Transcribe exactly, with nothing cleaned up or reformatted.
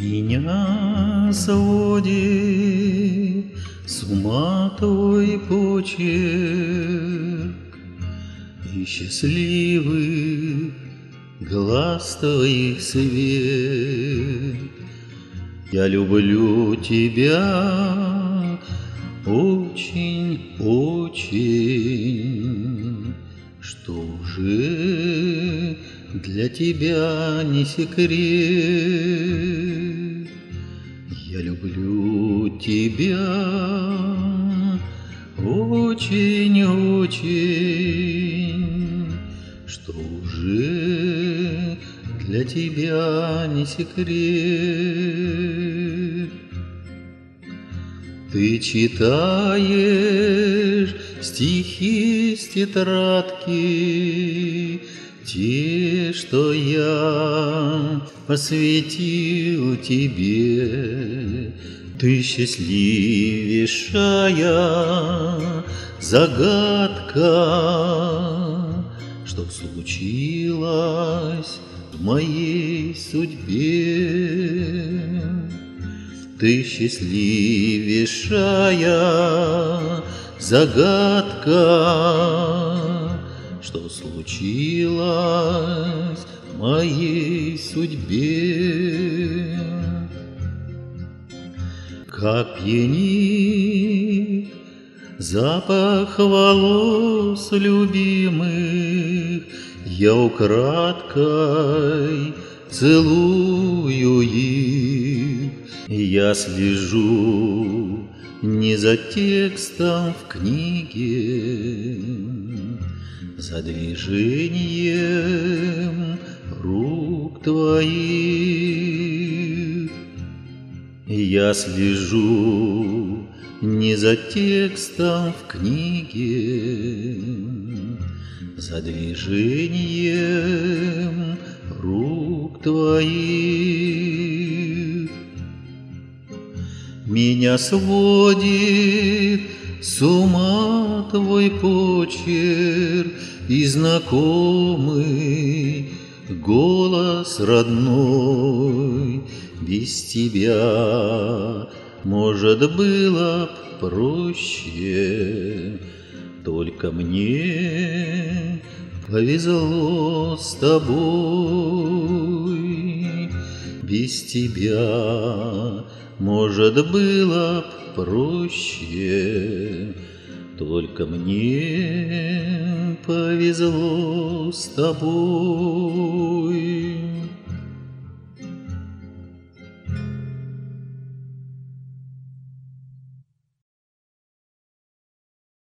Меня сводит с ума твой почерк и счастливых глаз твоих свет. Я люблю тебя очень-очень, что уже для тебя не секрет. Я люблю тебя очень-очень, что уже для тебя не секрет. Ты читаешь стихи с тетрадки, те, что я посвятил тебе. Ты счастливейшая загадка, что случилось в моей судьбе. Ты счастливейшая загадка, что случилось в моей судьбе. Как пьянит запах волос любимых, я украдкой целую их. Я слежу не за текстом в книге, за движением рук твоих. Я слежу не за текстом в книге, за движением рук твоих. Меня сводит с ума твой почерк и знакомый голос родной. Без тебя, может, было б проще, только мне повезло с тобой. Без тебя, может, было б проще, только мне повезло с тобой.